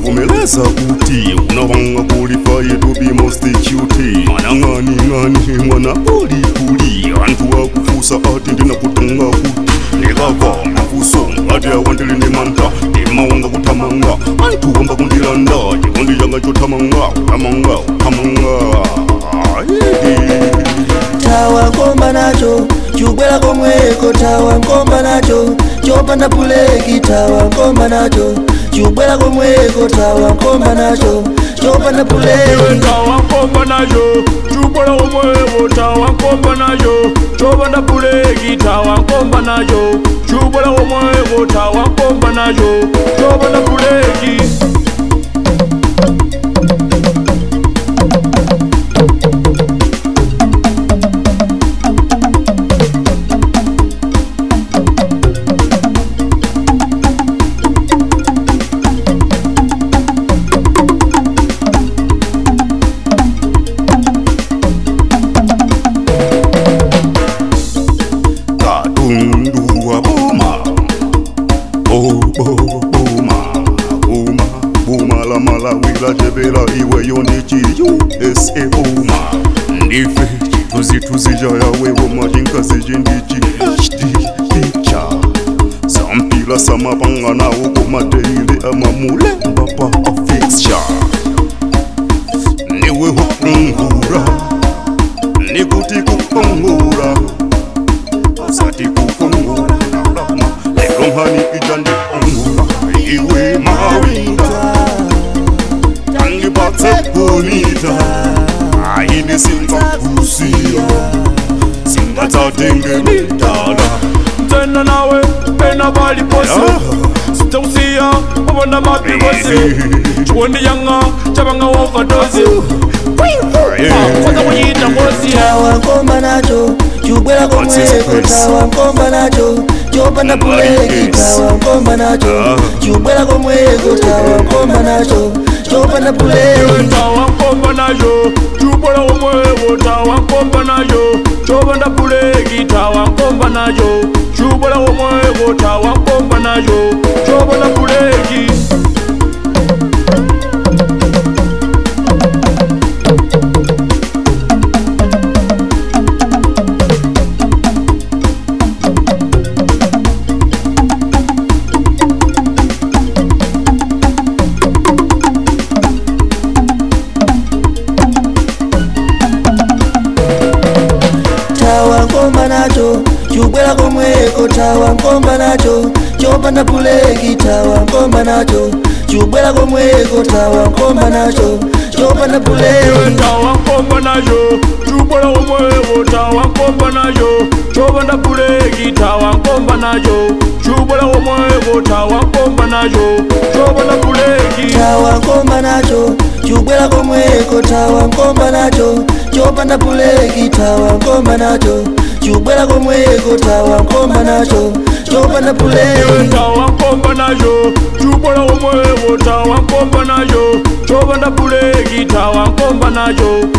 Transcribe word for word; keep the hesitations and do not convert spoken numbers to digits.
unavomeleza kuti unawanga qualify to be most cute. Mana ngani ngani mwana poli puli antu wakufusa ati ndinakutanga kuti nikava mafuso ngati awandili ndi manta ndimawanga kutamanga antu wamba kundilanda chikondi changa chotamanga kutamanga kutamanga. Tawa ngomba nacho chubwela komweko, tawa ngomba nacho chopanda buleki, tawa ngomba nacho chubwela komweko, tawa ngomba nacho chopanda buleki. Tawa ngomba nacho chubwela komweko, tawa ngomba nacho chopanda buleki, tawa ngomba nacho chubwela komweko, tawa ngomba nacho chopanda buleki. Mala jebela iwe yonichi U S A Uma ndife tuzi tuzi jaya wewo majinkazi jindichi H D picture sampila samapanga na uko madeile amamule mbapa a fixture niwe hukungura nikuti kukungura usati kukungura lekomhani ijandi ungura iwe mawinga Bate bonita aini singa kusia singa tatenge nitala Tena nawe pena bali posi sitausia ubona mapi bosi chuondi yanga chabanga overdose kwanza kujita bosi. Tawa ngomba nacho chubwela komweko, tawa ngomba nacho chopanda buleki, tawa ngomba nacho chubwela komweko, tawa ngomba nacho chopanda buleki. Tawa ngomba nacho chubwela komweko, tawa ngomba nacho chopanda buleki, tawa ngomba nacho chubwela komweko, tawa ngomba nacho chopanda buleki. Tawa ngomba nacho chubwela komweko, tawa ngomba nacho chopanda buleki, tawa ngomba nacho chubwela komweko, tawa ngomba nacho chopanda buleki. Tawa ngomba nacho chubwela komweko, tawa ngomba nacho chopanda buleki, tawa ngomba nacho chubwela komweko, tawa ngomba nacho chopanda buleki. Tawa ngomba nacho chubwela komweko, tawa ngomba nacho chopanda buleki, tawa ngomba nacho chubwela komweko, tawa ngomba nacho chopanda buleki. Tawa ngomba nacho chubwela komweko, tawa ngomba nacho chopanda buleki, tawa ngomba nacho